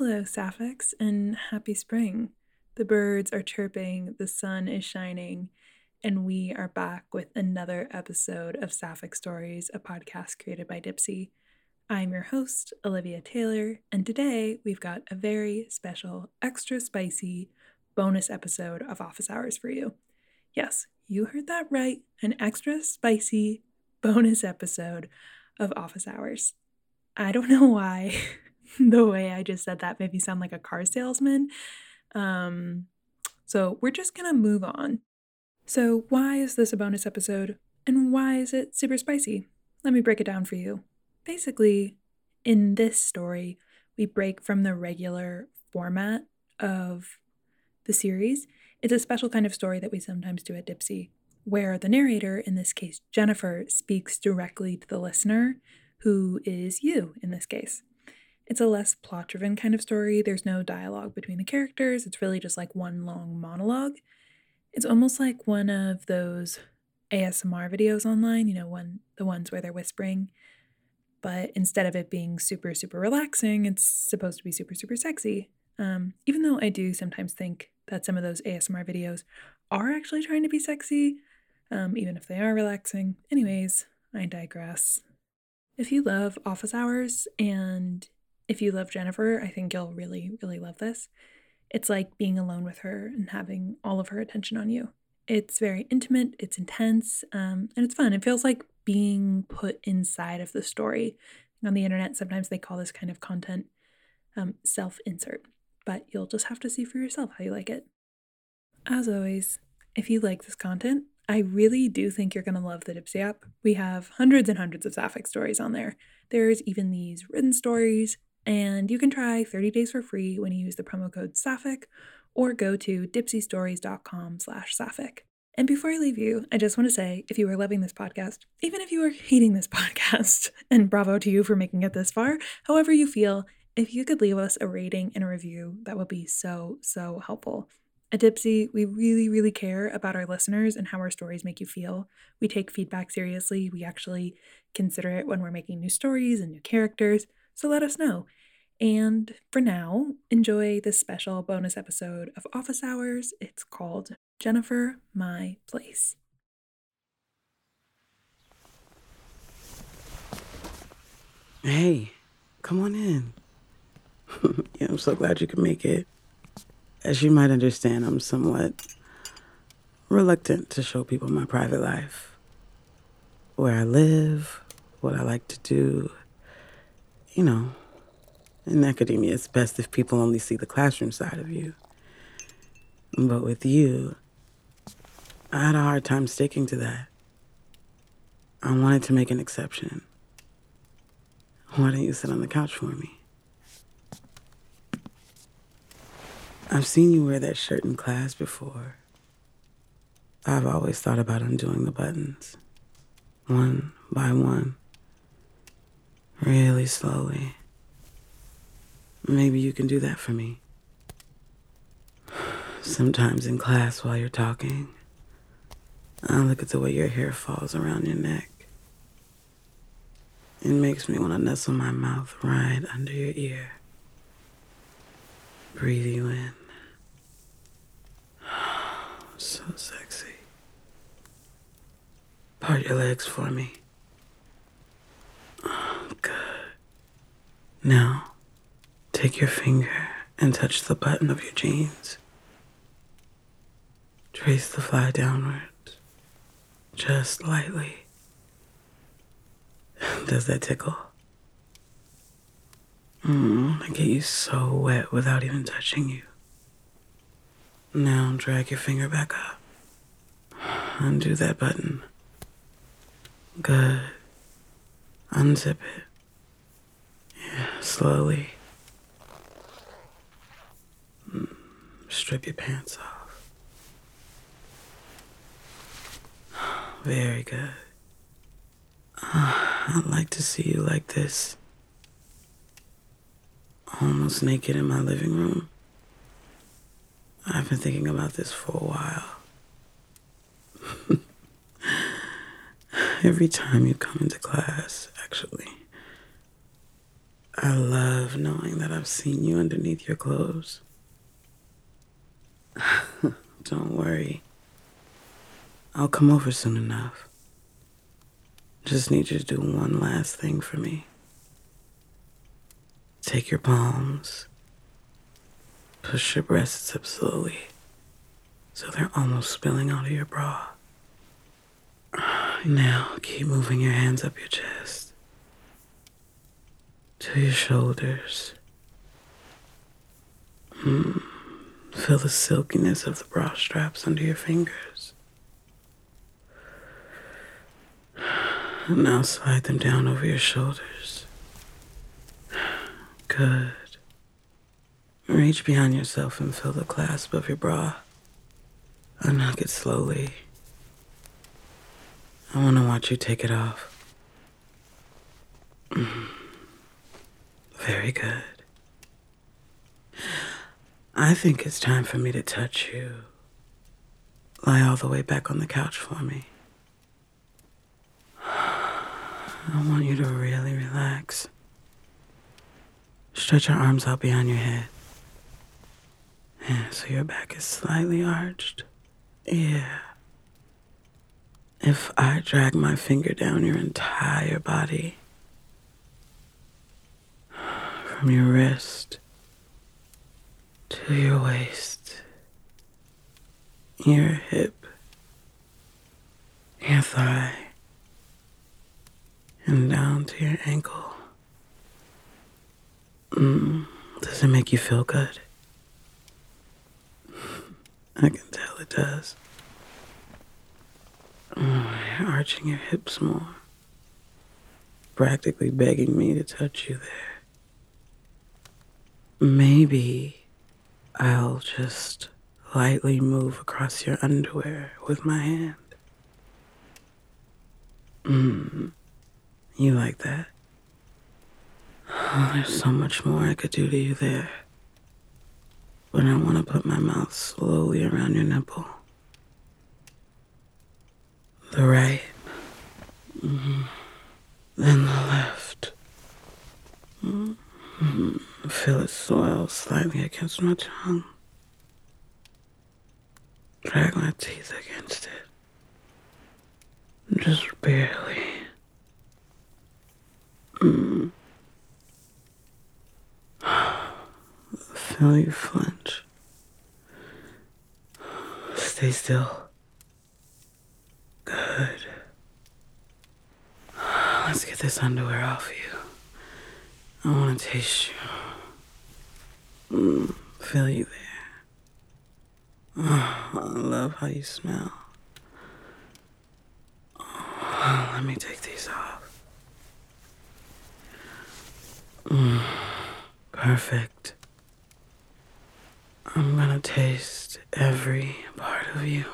Hello, Sapphics, and happy spring. The birds are chirping, the sun is shining, and we are back with another episode of Sapphic Stories, a podcast created by Dipsy. I'm your host, Olivia Taylor, and today we've got a very special, extra spicy bonus episode of Office Hours for you. Yes, you heard that right, an extra spicy bonus episode of Office Hours. I don't know why the way I just said that made me sound like a car salesman. So we're just going to move on. So, why is this a bonus episode? And why is it super spicy? Let me break it down for you. Basically, in this story, we break from the regular format of the series. It's a special kind of story that we sometimes do at Dipsy, where the narrator, in this case Jennifer, speaks directly to the listener, who is you in this case. It's a less plot-driven kind of story. There's no dialogue between the characters. It's really just like one long monologue. It's almost like one of those ASMR videos online, the ones where they're whispering. But instead of it being super, super relaxing, it's supposed to be super, super sexy. Even though I do sometimes think that some of those ASMR videos are actually trying to be sexy, even if they are relaxing. Anyways, I digress. If you love Office Hours and if you love Jennifer, I think you'll really, really love this. It's like being alone with her and having all of her attention on you. It's very intimate, it's intense, and it's fun. It feels like being put inside of the story. On the internet, sometimes they call this kind of content self-insert, but you'll just have to see for yourself how you like it. As always, if you like this content, I really do think you're going to love the Dipsy app. We have hundreds and hundreds of Sapphic stories on there. There's even these written stories, and you can try 30 days for free when you use the promo code Sapphic or go to dipsystories.com/Sapphic. And before I leave you, I just want to say, if you are loving this podcast, even if you are hating this podcast, and bravo to you for making it this far, however you feel, if you could leave us a rating and a review, that would be so, so helpful. At Dipsy, we really, really care about our listeners and how our stories make you feel. We take feedback seriously. We actually consider it when we're making new stories and new characters, so let us know. And for now, enjoy this special bonus episode of Office Hours. It's called Jennifer, My Place. Hey, come on in. Yeah, I'm so glad you could make it. As you might understand, I'm somewhat reluctant to show people my private life. Where I live, what I like to do. In academia, it's best if people only see the classroom side of you. But with you, I had a hard time sticking to that. I wanted to make an exception. Why don't you sit on the couch for me? I've seen you wear that shirt in class before. I've always thought about undoing the buttons, one by one, really slowly. Maybe you can do that for me. Sometimes in class while you're talking, I look at the way your hair falls around your neck. It makes me want to nestle my mouth right under your ear. Breathe you in. So sexy. Part your legs for me. Oh, good. Now, take your finger and touch the button of your jeans. Trace the fly downwards, just lightly. Does that tickle? I get you so wet without even touching you. Now drag your finger back up. Undo that button. Good. Unzip it. Yeah, slowly. Strip your pants off. Very good. I'd like to see you like this. Almost naked in my living room. I've been thinking about this for a while. Every time you come into class, actually. I love knowing that I've seen you underneath your clothes. Don't worry. I'll come over soon enough. Just need you to do one last thing for me. Take your palms. Push your breasts up slowly so they're almost spilling out of your bra. Now keep moving your hands up your chest to your shoulders. Feel the silkiness of the bra straps under your fingers. Now slide them down over your shoulders. Good. Reach behind yourself and feel the clasp of your bra. Unhook it slowly. I want to watch you take it off. Very good. I think it's time for me to touch you. Lie all the way back on the couch for me. I want you to really relax. Stretch your arms out behind your head. Yeah, so your back is slightly arched. Yeah. If I drag my finger down your entire body, from your wrist to your waist, your hip, your thigh, and down to your ankle. Does it make you feel good? I can tell it does. You're arching your hips more, practically begging me to touch you there. Maybe I'll just lightly move across your underwear with my hand. You like that? Oh, there's so much more I could do to you there. But I want to put my mouth slowly around your nipple. The right. Then the left. Feel it soil slightly against my tongue. Drag my teeth against it. Just barely. Feel you flinch. Stay still. Good. Let's get this underwear off you. I want to taste you. Feel you there. Oh, I love how you smell. Oh, let me take these off. Perfect. I'm gonna taste every part of you.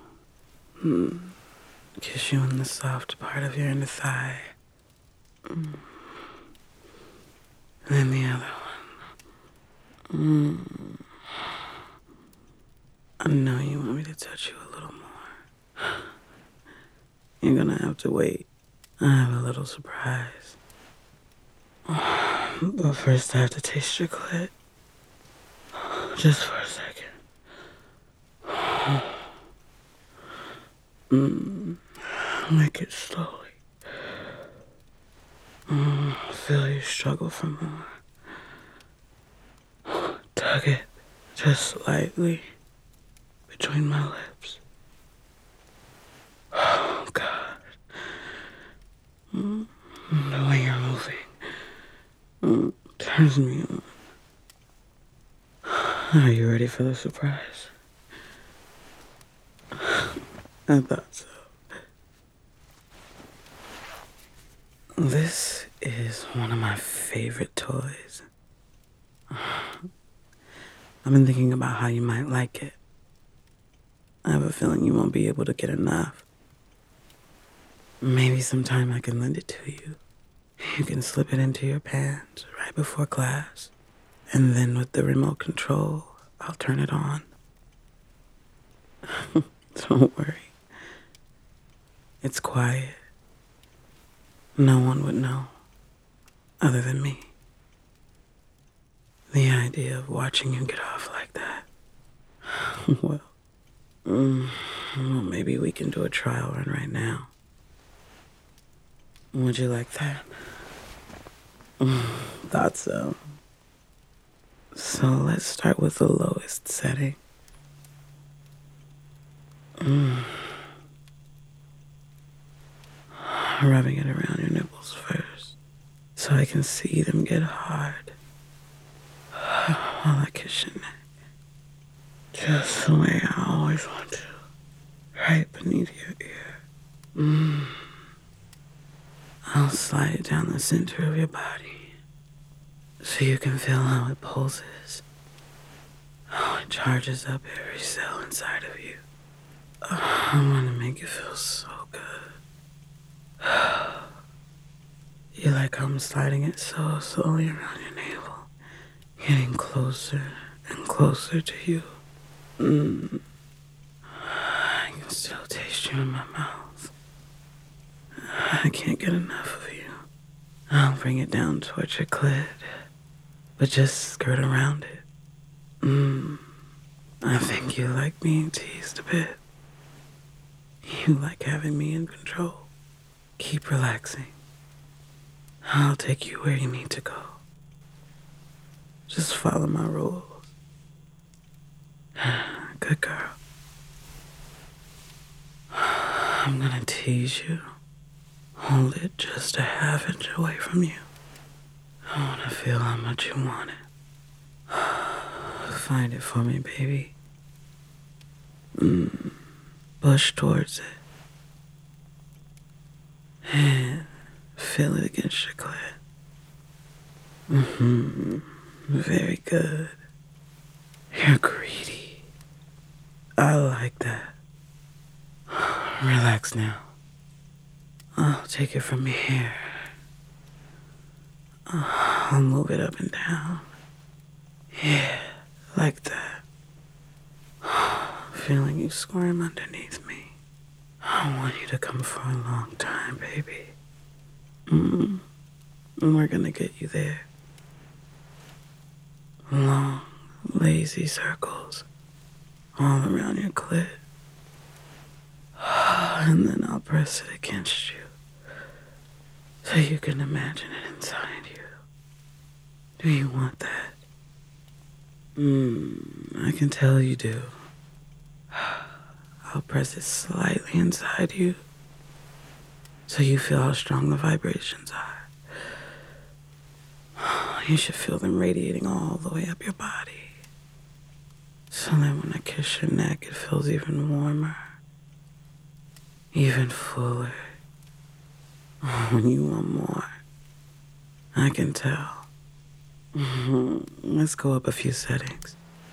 Kiss you in the soft part of your inner thigh. And then the other one. I know you want me to touch you a little more. You're gonna have to wait. I have a little surprise. But first I have to taste your clit. Just for a second. Lick it slowly. Feel you struggle for more. Tug it just lightly between my lips. Oh, God. The way you're moving turns me on. Are you ready for the surprise? I thought so. This is one of my favorite toys. I've been thinking about how you might like it. I have a feeling you won't be able to get enough. Maybe sometime I can lend it to you. You can slip it into your pants right before class. And then with the remote control, I'll turn it on. Don't worry. It's quiet. No one would know, other than me. the idea of watching you get off like that. Well, well, maybe we can do a trial run right now. Would you like that? Thought so. So let's start with the lowest setting. Rubbing it around your nipples first, so I can see them get hard while I kiss your neck. Just the way I always want to, right beneath your ear. I'll slide it down the center of your body, so you can feel how it pulses, how it charges up every cell inside of you. I want to make you feel so good. You like how I'm sliding it so slowly around your navel, getting closer and closer to you. I can still taste you in my mouth. I can't get enough of you. I'll bring it down towards your clit, but just skirt around it. I think you like being teased a bit. You like having me in control. Keep relaxing. I'll take you where you need to go. Just follow my rules. Good girl. I'm gonna tease you. Hold it just a half inch away from you. I wanna feel how much you want it. Find it for me, baby. Push towards it. And feel it against your clit. Very good. You're greedy. I like that. Relax now. I'll take it from here. I'll move it up and down. Yeah, like that. Feeling you squirm underneath me. I want you to come for a long time, baby. And we're gonna get you there. Long, lazy circles all around your clit. And then I'll press it against you so you can imagine it inside you. Do you want that? I can tell you do. I'll press it slightly inside you so you feel how strong the vibrations are. You should feel them radiating all the way up your body. So that when I kiss your neck, it feels even warmer, even fuller. When you want more, I can tell. Let's go up a few settings.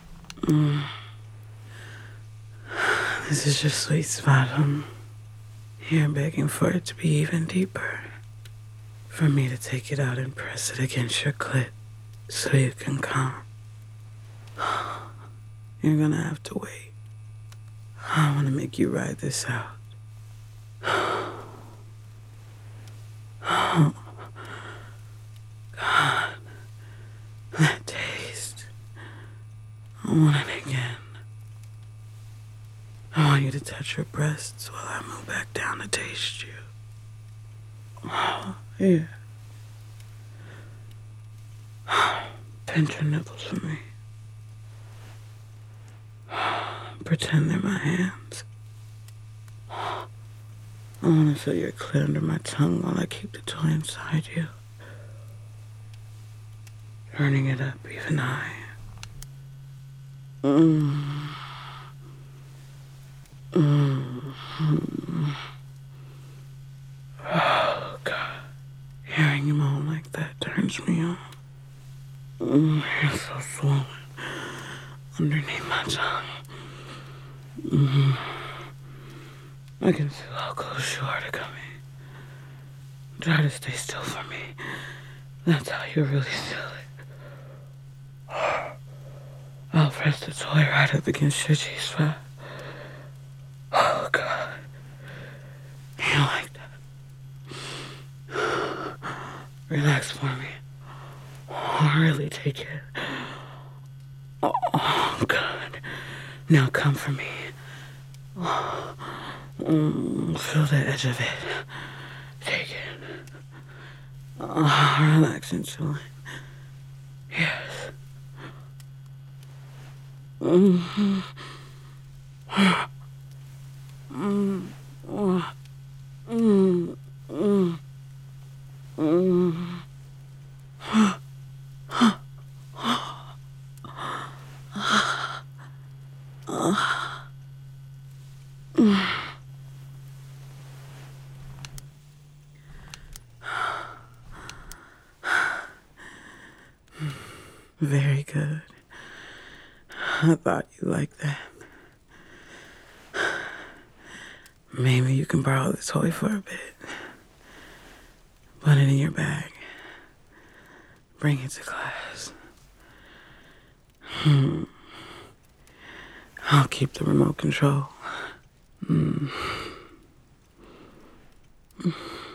This is your sweet spot. I'm here begging for it to be even deeper. For me to take it out and press it against your clit so you can come. You're gonna have to wait. I wanna make you ride this out. Oh, God. That taste. I want it again. I want you to touch your breasts while I move back down to taste you. Oh, yeah. Pinch your nipples for me. Pretend they're my hands. I want to feel your clit under my tongue while I keep the toy inside you. Turning it up even higher. Oh, God. Hearing you moan like that turns me on. You're so swollen underneath my tongue. I can feel how close you are to coming. Try to stay still for me. That's how you really feel it. I'll press the toy right up against your G-spot. Oh, God. You like that? Relax for me. I'll really take it Oh, good. Now come for me. Feel the edge of it. Take it. Relax into it. Yes. Mm-hmm. Mm, mm, mm, mm, mm. Very good. I thought you liked that. Maybe you can borrow the toy for a bit. Put it in your bag. Bring it to class. I'll keep the remote control.